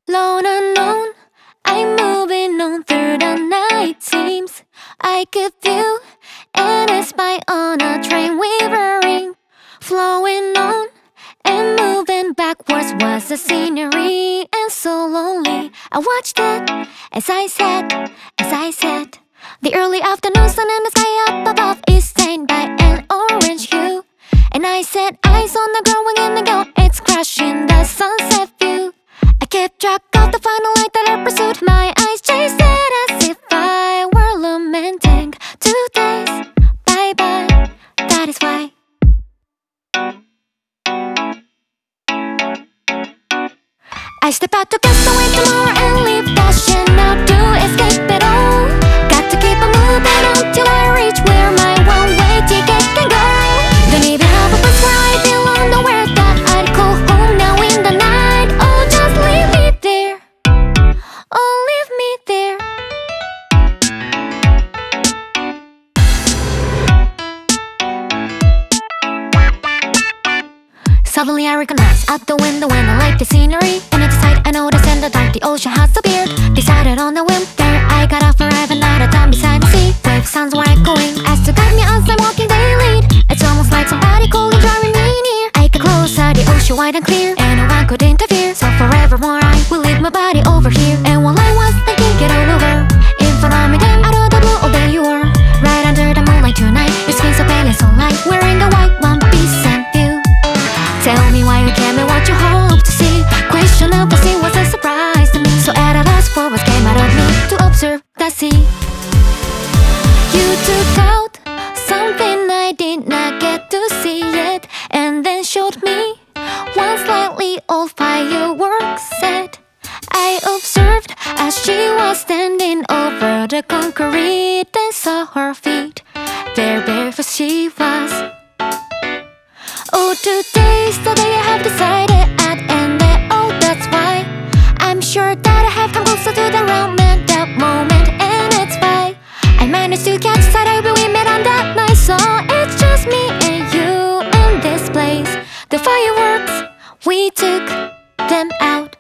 Lone unknown, I'm moving on through the night. Seems I could view and spy on a train wavering, flowing on and moving backwards was the scenery, and so lonely. I watched it as I sat. The early afternoon sun and the sky up above is stained by an orange hue, and I set eyes on the growing indigo. It's crashing the sunset view. I kept track of the final light that I pursued. My eyes chased it as if I were lamenting 2 days. Bye bye, that is why. I step out to cast away tomorrow and leave passion out to escape it all. Got to keep on moving until I reach where my one-way ticket can go. Don't even have a place where I belong, nowhere that I'd call home now in the night. Oh, just leave me there. Oh, leave me there. Suddenly I recognize out the window when I like the scenery. And it's sight I notice in the dark the ocean has appeared. Decided on the whim, there I got off arriving at a time beside the sea. Wave sounds were echoing as to guide me as I'm walking they lead. It's almost like somebody cold and driving me near. I get closer, the ocean wide and clear, and no one could interfere. So forevermore I will leave my body over here. And while I was thinking it all over, in front of me then out of the blue, oh there you were, right under the moonlight tonight. Your skin so pale and so light, wearing the white one piece and view. Tell me why you came and what you hope to see. Question of the sea was a surprise to me. So at a last words came out of me to observe the sea. You took out something I did not get to see yet, and then showed me one slightly old firework set. I observed as she was standing over the concrete and saw her feet. There barefoot she was. Oh, today's the day I have decided at and that, oh, that's why I'm sure that I have come closer to the realm at that moment, and it's why I managed to catch sight of we met on that night. So it's just me and you in this place. The fireworks, we took them out.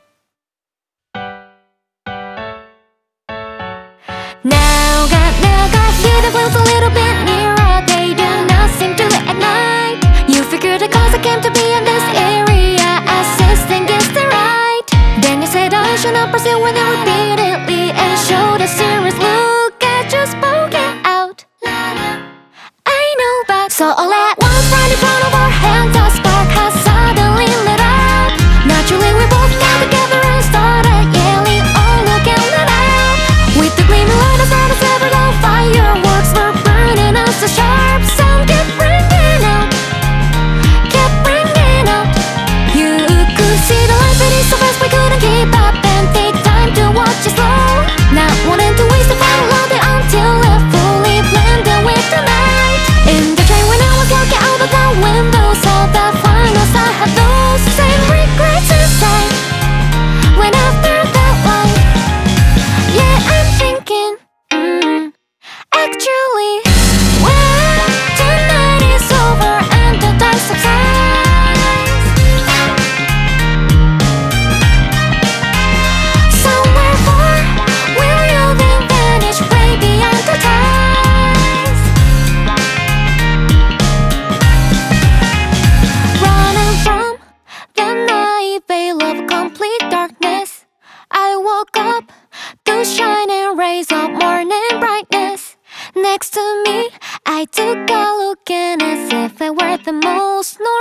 Now got here the clouds a little bit nearer. They do not seem to lit at night. You figured the cause I came to be in this area, assisting against the right. Then you said I should not pursue when they repeatedly and showed a serious look at you spoke it out. I know, but so all at once right in front of our hands a spark has suddenly lit up. Naturally we both got together and started yelling, oh look at that. With the gleaming light outside the several fireworks were burning us so sharp. Sound kept ringing out. You could see the lights fading so fast we couldn't keep up, and take time to watch it slow. Not wanting to waste the final all day until it fully blended with the night. In the train when I was looking out of the window, saw the finals, I had those same regrets inside. When after that one, yeah, I'm thinking, actually, when tonight is over and the dice subsides, somewhere far will you then vanish way beyond the ties. Running from the night veil of complete darkness, I woke up to shining rays of morning brightness. Next to me, I took a look, and as if it were the most